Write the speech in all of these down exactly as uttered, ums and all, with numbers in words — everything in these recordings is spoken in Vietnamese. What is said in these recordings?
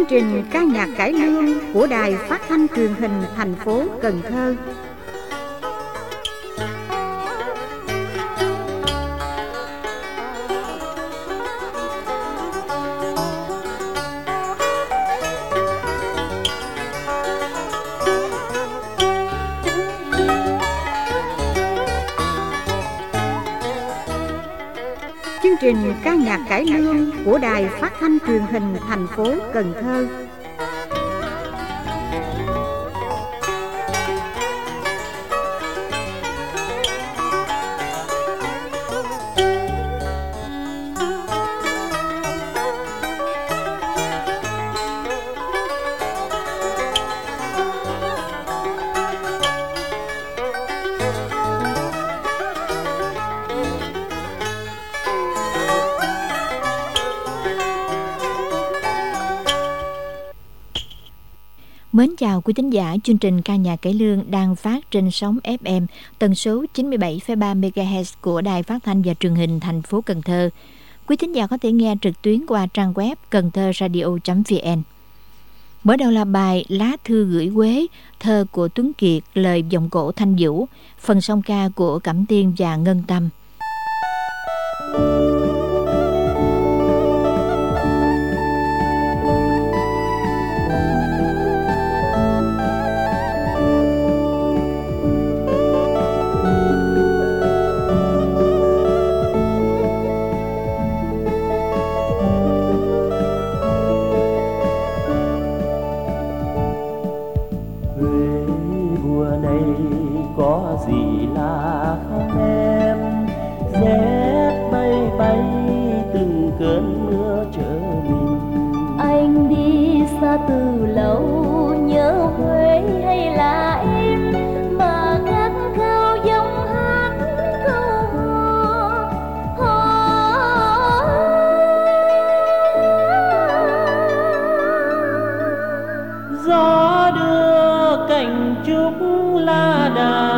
trình ca nhạc cải lương của Đài Phát thanh Truyền hình thành phố Cần Thơ. Chương trình ca nhạc cải lương của Đài Phát thanh Truyền hình thành phố Cần Thơ. Mến chào quý thính giả, chương trình ca nhạc cải lương đang phát trên sóng ép em tần số chín mươi bảy phẩy ba mê ga héc của Đài Phát thanh và Truyền hình thành phố Cần Thơ. Quý thính giả có thể nghe trực tuyến qua trang web cầnthoradio chấm vn. Mở đầu là bài Lá thư gửi Quế, thơ của Tuấn Kiệt, lời vọng cổ Thanh Vũ, phần song ca của Cẩm Tiên và Ngân Tâm. Từ lâu nhớ Huế hay là em mà khát khao dòng hát câu hò hò. Gió đưa cành trúc lá đà,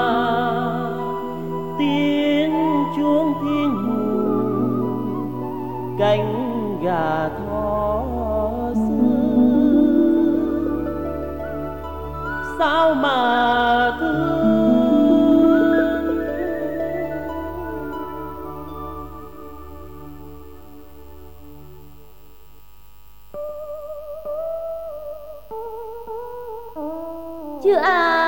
tiếng chuông thiên mù, cánh gà thó sao mà thương. Chứ à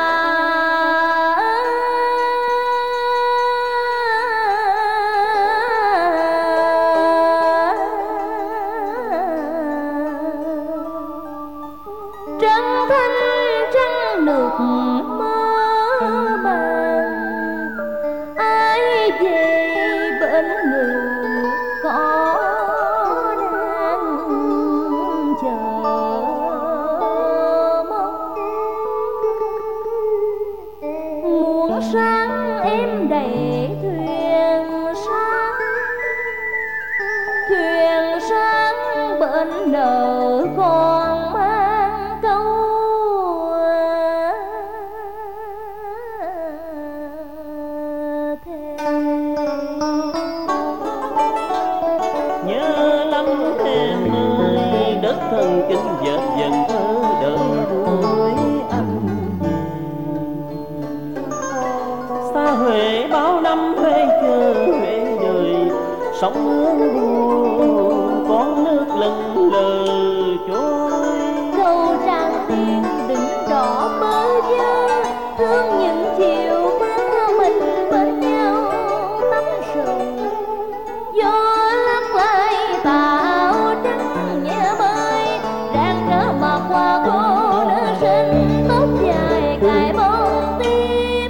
trăng thanh trăng nước mơ màng, ai về bên người có đang chờ mong. Muôn sáng em đầy thuyền sáng, thuyền sáng bên nợ con mang câu thân kinh dệt dần thơ đợi cuối anh về. Xa Huế bao năm Huế chờ Huế đời, sóng hướng buồn con nước lững lờ trôi. Câu Trang Tiên đừng đỏ bơ vơ, thương những chiều mưa mình bên nhau tâm sự. Gió lắc lại tạo trắng nhẹ bơi, rạng rỡ mà qua cô nữ sinh tóc dài cài bông tím.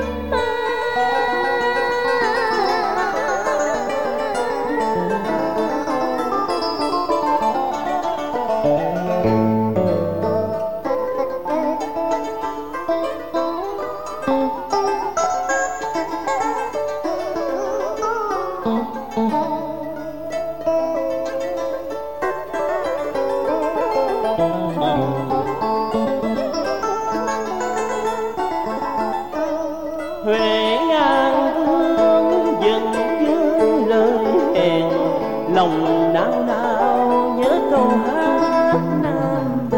Huế ngang thương dần với lời hẹn, lòng nao nao nhớ câu hát Nam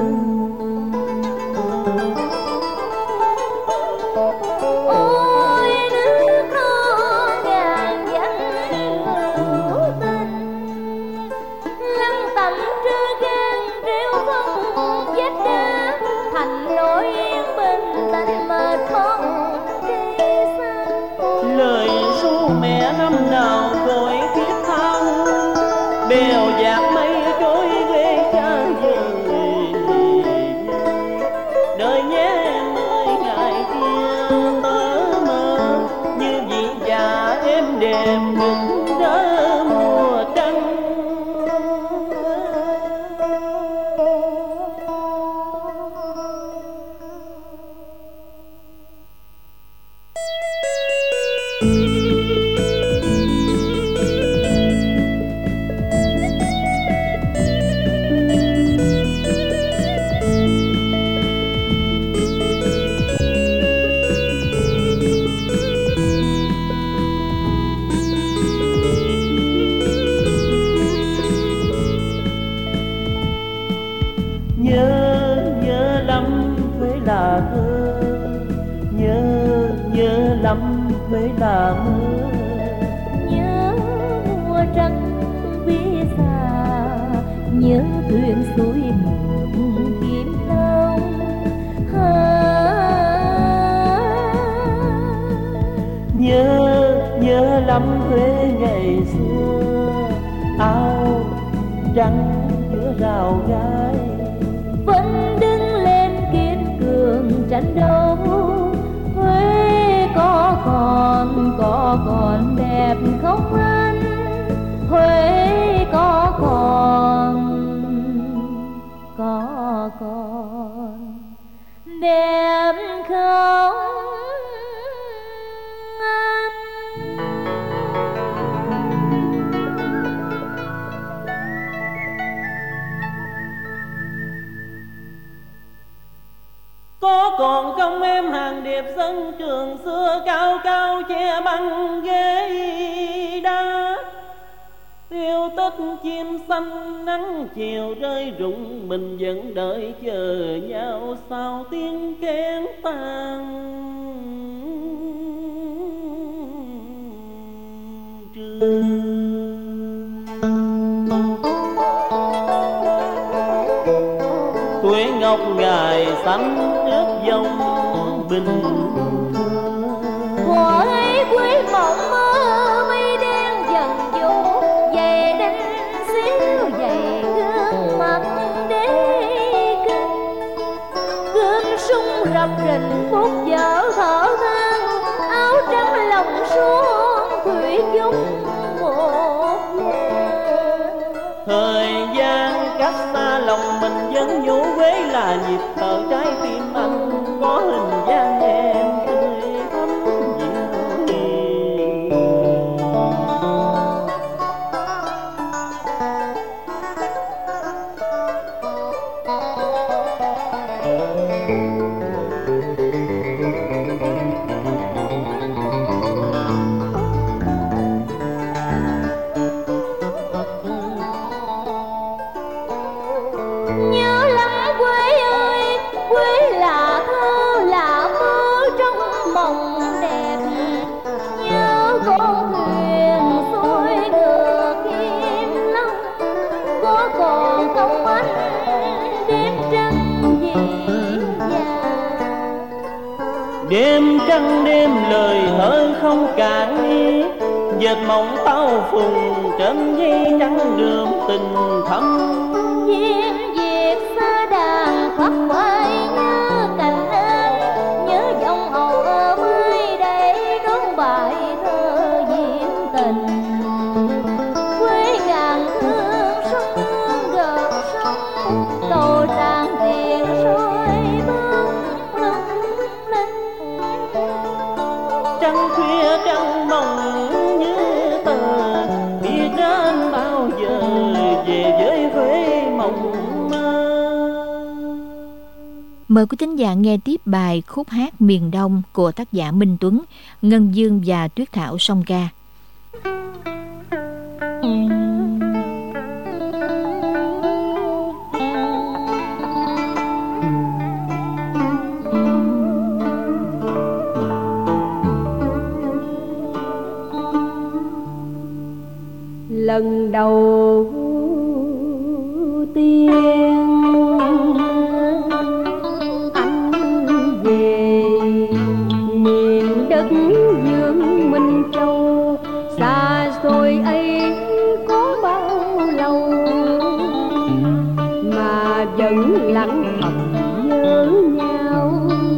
lắm Huế là mơ. Nhớ mùa trăng phía xa, nhớ thuyền xuôi ngược kiếm long. Nhớ, nhớ lắm Huế ngày xưa, áo trắng giữa rào gái. Vẫn đứng lên kiên cường tranh đấu. Huế có còn, có còn đẹp không anh? Huế có còn, có còn đẹp không? Có còn không em hàng điệp sân trường xưa, cao cao che băng ghế đá. Yêu tích chim xanh nắng chiều rơi rụng, mình vẫn đợi chờ nhau sao tiếng kén tan trường. Tuổi ngọc ngài xanh ướt dòng bình thường. Thuở ấy quê mộng mơ mây đen dần du, về đinh xíu dày gương mặt đế kinh. Gươm súng rập rình phút dở thở than, áo trắng lòng xuống thủy chung một nhà. Thời gian cách xa lòng mình vẫn nhủ Huế là nhịp thở trái tim anh, có hình dáng em tươi thắm dịu hiền. Nhớ lắm quê ơi, quê là thơ là mơ trong mộng đẹp. Nhớ con thuyền xuôi ngược Kim Long, có còn không anh đêm trăng dịu dàng. Đêm trăng đêm lời thơ không cạn ý, dệt mộng tao phùng trên dây trắng đường tình thắm. Diêm Việt xa đàn khoác khoái nhớ cành anh, nhớ dòng hầu ở mới đây đón bài thơ diễm tình. Quê ngàn hương sông hương gợt sông, cầu tràn tiền soi bóng lung linh. Trăng khuya trăng mộng như tờ, biết đến bao giờ về với Huế mộng mơ. Mời quý thính giả nghe tiếp bài Khúc hát miền Đông của tác giả Minh Tuấn, Ngân Dương và Tuyết Thảo song ca. Lần đầu tiên anh về miền đất Dương Minh Châu, xa xôi ấy có bao lâu mà vẫn lặng thầm nhớ nhau.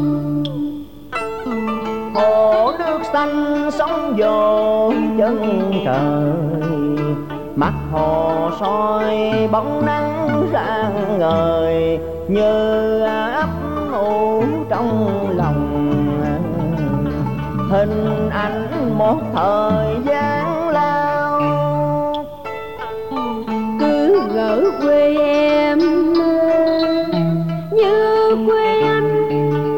Hồ nước xanh sóng dồn chân trời, mắt hồ soi bóng nắng rạng ngời, như ấp ủ trong lòng hình ảnh một thời gian lao. Cứ ngỡ quê em như quê anh,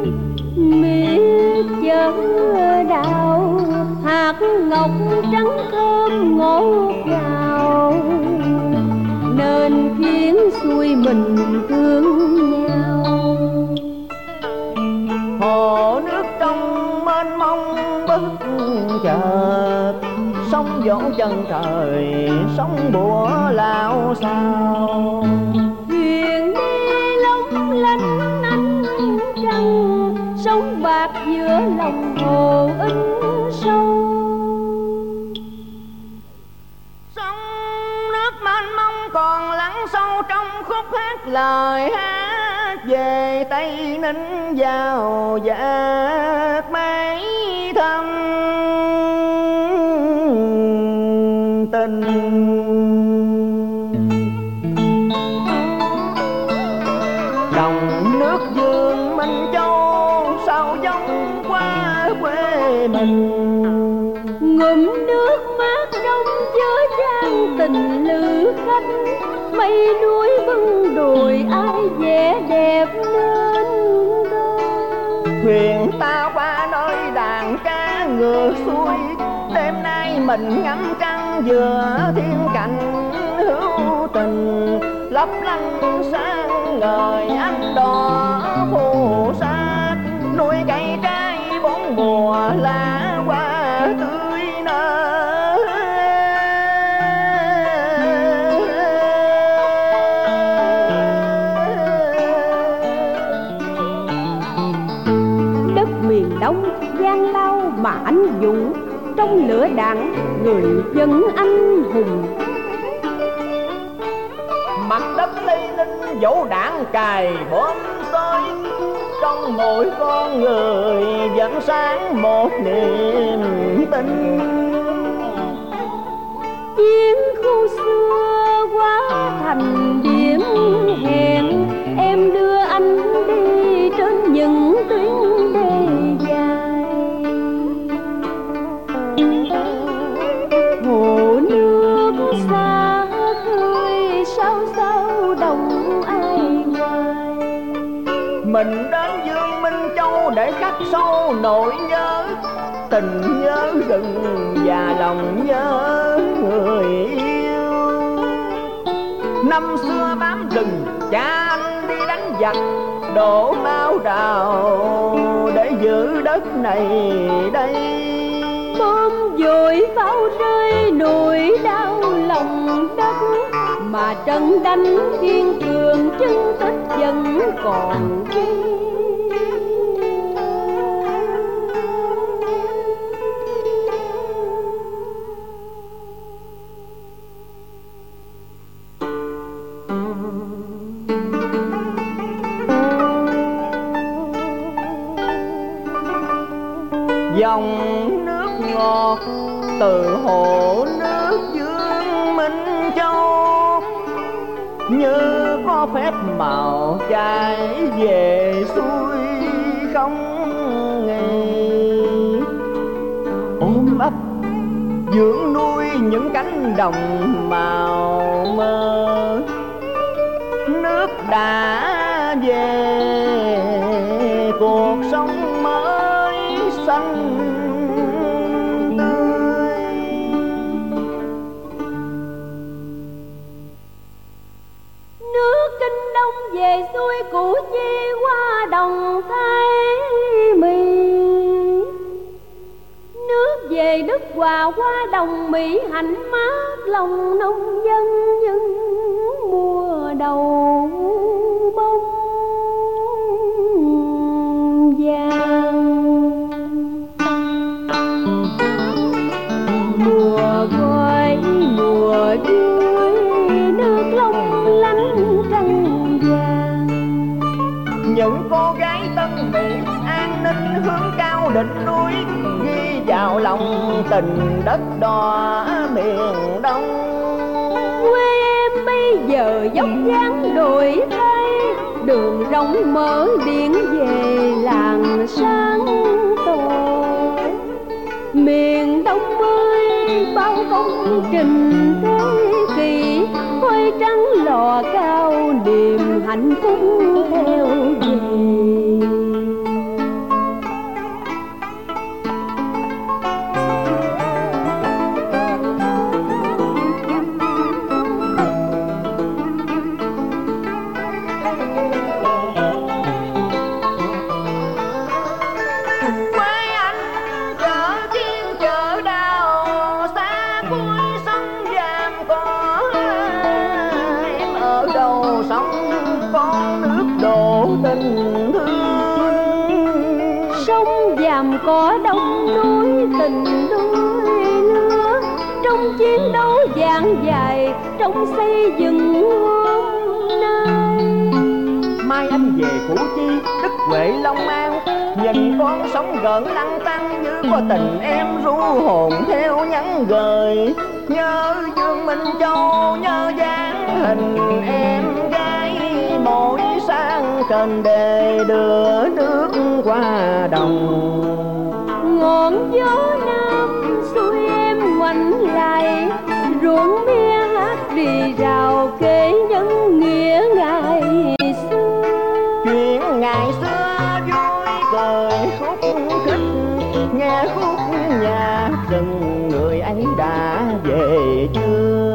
miệt chở đào hạt ngọc trắng thơm ngọt ngào, nên khiến xuôi mình thương nhau. Hồ nước trong mơ mênh mông bất chợt, sóng vỗ chân trời sóng bủa lao sao. thuyền đi long lanh ánh trăng, sóng bạc giữa lòng hồ in sâu. Sông nước mênh mông còn lắng sâu trong khúc hát lời hát về Tây Ninh vào dạt mấy thâm tình. Dòng nước Dương Minh Châu sao dông qua quê mình, Ngụm nước mát trong chứa chan tình lữ khách, mây núi vân đồi ai vẽ đẹp nên đôi. thuyền ta qua nơi đàn cá ngược xuôi, đêm nay mình ngắm trăng vừa thiên cảnh hữu tình, lấp lánh sáng ngời ánh đỏ phù sa, nuôi cây trái bốn mùa lá hoa tươi nở. Đất miền Đông gian lao mà anh dũng, trong lửa đạn người dân anh hùng. Mặt đất Tây Ninh dẫu đạn cài bom xôi, trong mỗi con người vẫn sáng một niềm tin. Chiến khu xưa quá thành điểm hẹn, em đưa anh đi trên những tuyến đê dài. Hồ nước xa khơi sao sao đồng ai ngoài. Mình đến Dương Minh Châu để khắc sâu nỗi nhớ, tình nhớ rừng và lòng nhớ người yêu. Năm xưa bám rừng cha anh đi đánh giặc, đổ máu đào để giữ đất này đây. Bom dội pháo rơi nỗi đau lòng đất, mà trận đánh kiên cường chân tích vẫn còn ghi. Dòng nước ngọt từ hồ nước Dương Minh Châu, như có phép màu chảy về xuôi không nghỉ. Ôm ấp dưỡng nuôi những cánh đồng màu mơ, nước đã về cuộc sống mới xanh tươi. Nước Kinh Đông về xuôi Củ Chi qua đồng Thái Mì, nước về Đức Hòa qua đồng Mỹ hạnh mát lòng nông dân những mùa đầu bông vàng. Mùa gọi mùa vui nước long lánh trăng vàng. Những cô gái Tân Mỹ an ninh hướng cao đỉnh núi, ghi vào lòng tình đất đỏ miền Đông. Quê em bây giờ dốc dáng đổi thay, đường rộng mở biển về làng sáng tổ. Miền Đông ơi bao công trình thế kỷ, khói trắng lò cao niềm hạnh phúc theo về. Quê anh làm có đông núi tình đôi lứa, trong chiến đấu dang dài, trong xây dựng hôm nay. Mai anh về Củ Chi, Đức Huệ, Long An, nhìn con sóng gợn lăn tăn như có tình em ru hồn theo nhắn gửi. Nhớ Dương Minh Châu, nhớ dáng hình em gái, mỗi sáng cần để đưa nước qua đồng. Ngọn gió nam xuôi em ngoảnh lại, ruộng mía hát rì rào kể những nghĩa ngày xưa. Chuyện ngày xưa vui cười khúc khích, nghe khúc nhạc rừng người ấy đã về chưa.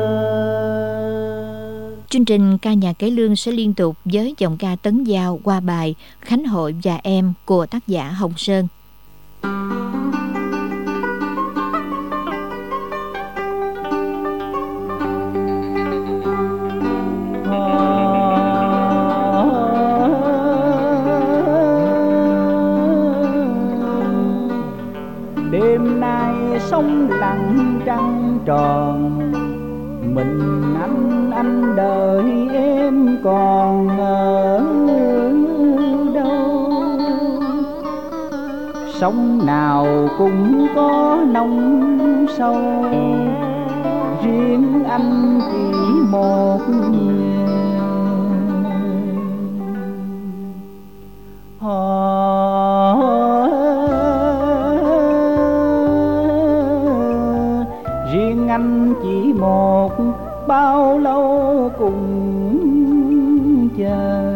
Chương trình ca nhạc cải lương sẽ liên tục với giọng ca Tấn Giao qua bài Khánh Hội và Em của tác giả Hồng Sơn. Đêm nay sông lặng trăng tròn, mình anh anh đợi em còn ở đâu. Sông nào cũng có nông sâu, riêng anh chỉ một người. Riêng anh chỉ một, bao lâu cùng chờ.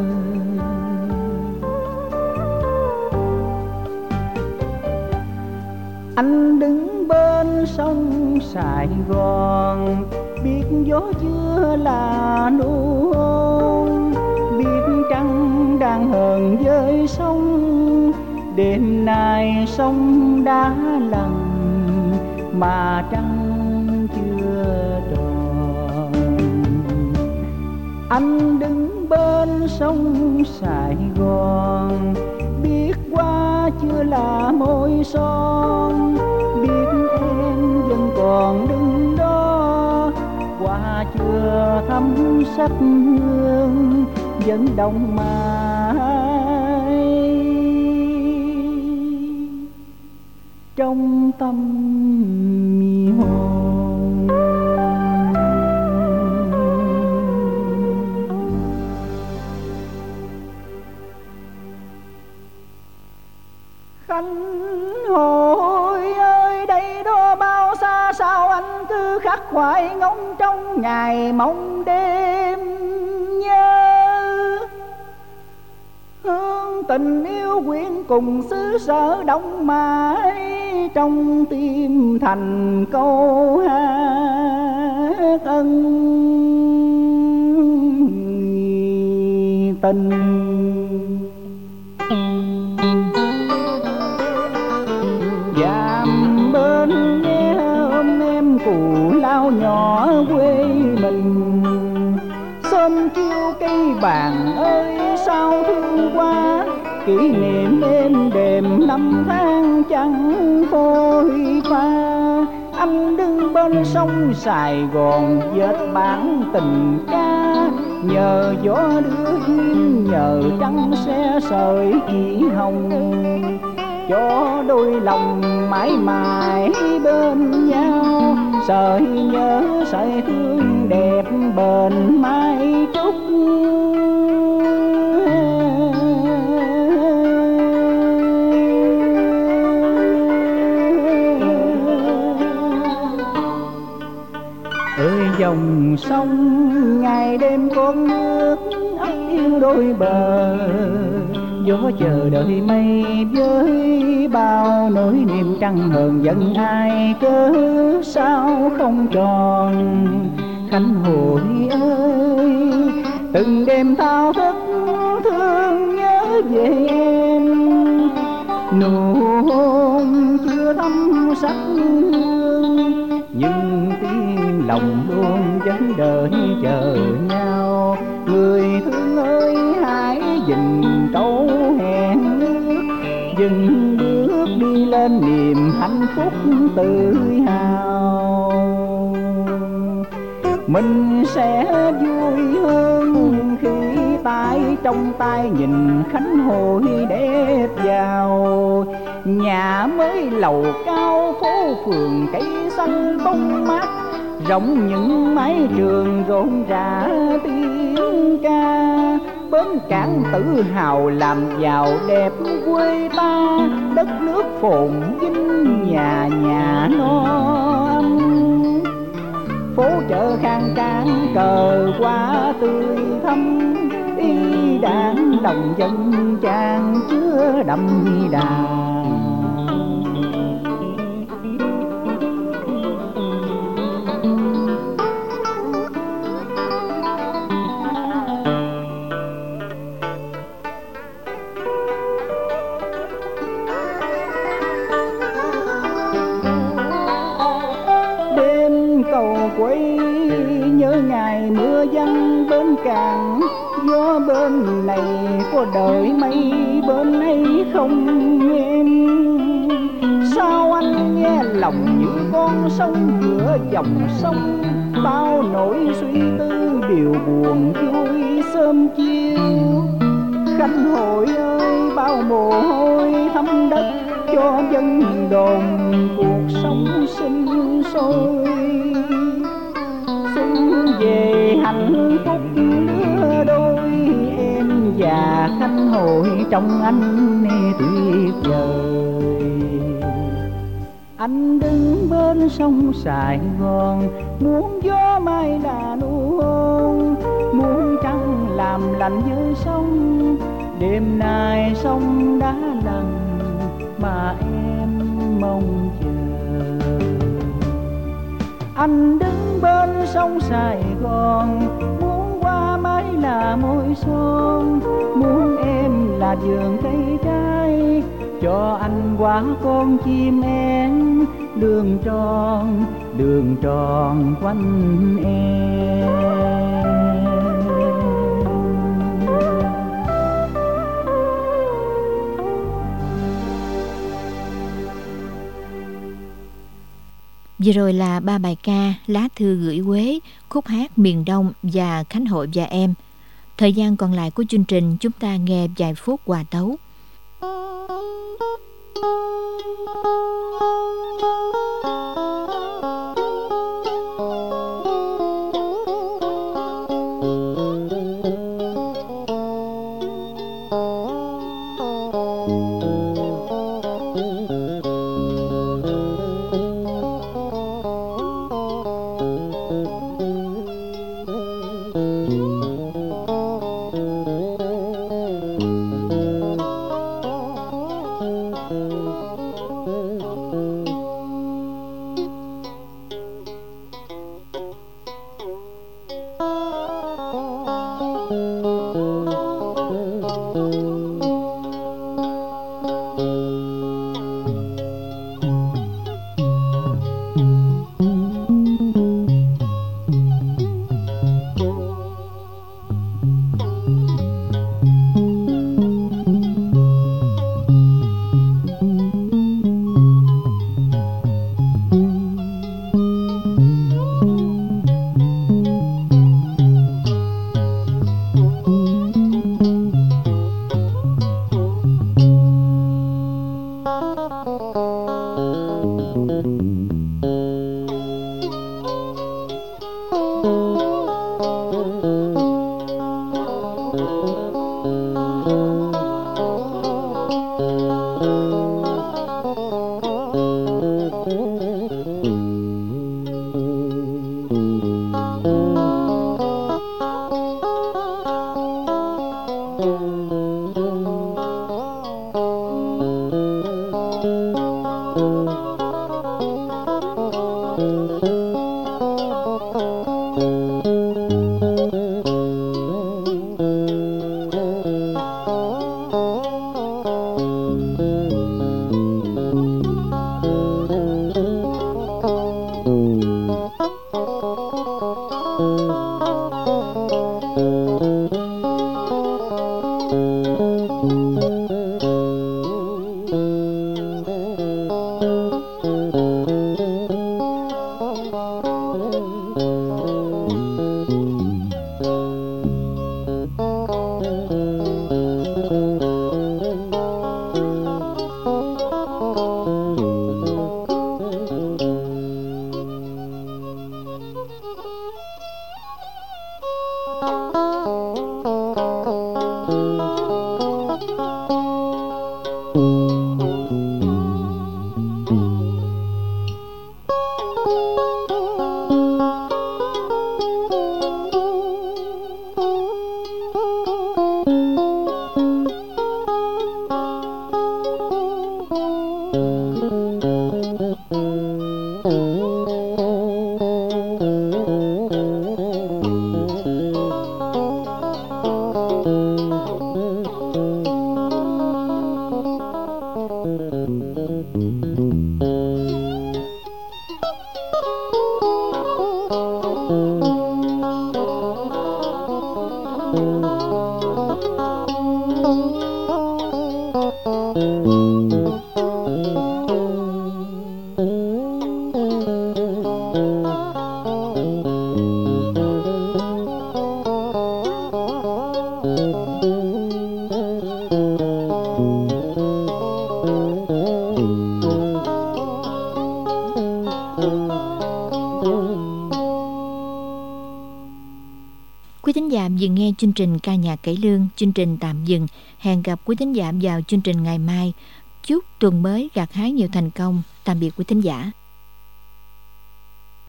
Anh đứng bên sông Sài Gòn, biết gió chưa là nụ hôn, biết trăng đang hờn với sông. Đêm nay sông đã lặng mà trăng chưa tròn. Anh đứng bên sông Sài Gòn, biết qua chưa là môi son, biết em vẫn còn đứng đó. Qua chưa thắm sắc hương vẫn đông mãi trong tâm hồn. Khánh Hội ơi, đây đó bao xa sao anh cứ khắc khoải ngóng trong ngày mong đêm nhớ. Hương tình yêu quyến cùng xứ sở đông mãi trong tim thành câu hát ân tình. Dạm bên nghe ôm em cụ lao nhỏ quê mình, sớm chiêu cây bàn ơi sao thương quá. Kỷ niệm êm đềm năm tháng chẳng phôi pha. Anh đứng bên sông Sài Gòn vết bản tình ca, nhờ gió đưa duyên nhờ trăng xe sợi chỉ hồng, cho đôi lòng mãi mãi bên nhau. Sợi nhớ sợi thương đẹp bền mãi trúc. Ơi dòng sông ngày đêm con nước ắt yêu đôi bờ, gió chờ đợi mây với bao nỗi niềm trăng hờn giận ai cớ sao không tròn. Khánh Hội ơi, từng đêm thao thức thương nhớ về em, nụ hôn chưa thắm sắc hương, nhưng tiếng lòng luôn vẫn đợi chờ nhau. Người thương ơi hãy dình câu hẹn ước, dừng bước lên niềm hạnh phúc tự hào. Mình sẽ vui hơn khi tay trong tay nhìn khánh hội đẹp giàu. Nhà mới lầu cao phố phường cây xanh bóng mát, rộng những mái trường rộn rã tiếng ca. Bến cảng tự hào làm giàu đẹp quê ta, đất nước phồn vinh nhà nhà no ấm. Phố chợ khang trang cờ hoa tươi thắm, y đàn đồng dân trang chứa đậm đà. Quay nhớ ngày mưa giăng bên cạn, gió bên này có đời mây bên ấy không em. Sao anh nghe lòng như con sông giữa dòng sông, bao nỗi suy tư điều buồn vui sớm chiều. Khánh Hội ơi bao mồ hôi thấm đất cho dân đồn cuộc sống sinh sôi. Về hạnh phúc lứa đôi em và Khánh Hội trong anh tuyệt vời. Anh đứng bên sông Sài Gòn, muốn gió mai là nụ hôn, muốn trăng làm lạnh với sông. Đêm nay sông đã lặng mà em mong chờ. Anh đứng bên sông Sài Gòn, muốn qua mái là môi son, muốn em là vườn cây trái, cho anh quả con chim én, đường tròn đường tròn quanh em. Vừa rồi là ba bài ca Lá Thư Gửi Quế, Khúc Hát Miền Đông và Khánh Hội và Em. Thời gian còn lại của chương trình chúng ta nghe vài phút hòa tấu. Quý thính giả vừa nghe chương trình ca nhạc cải lương, chương trình tạm dừng. Hẹn gặp quý thính giả vào chương trình ngày mai. Chúc tuần mới gặt hái nhiều thành công. Tạm biệt quý thính giả.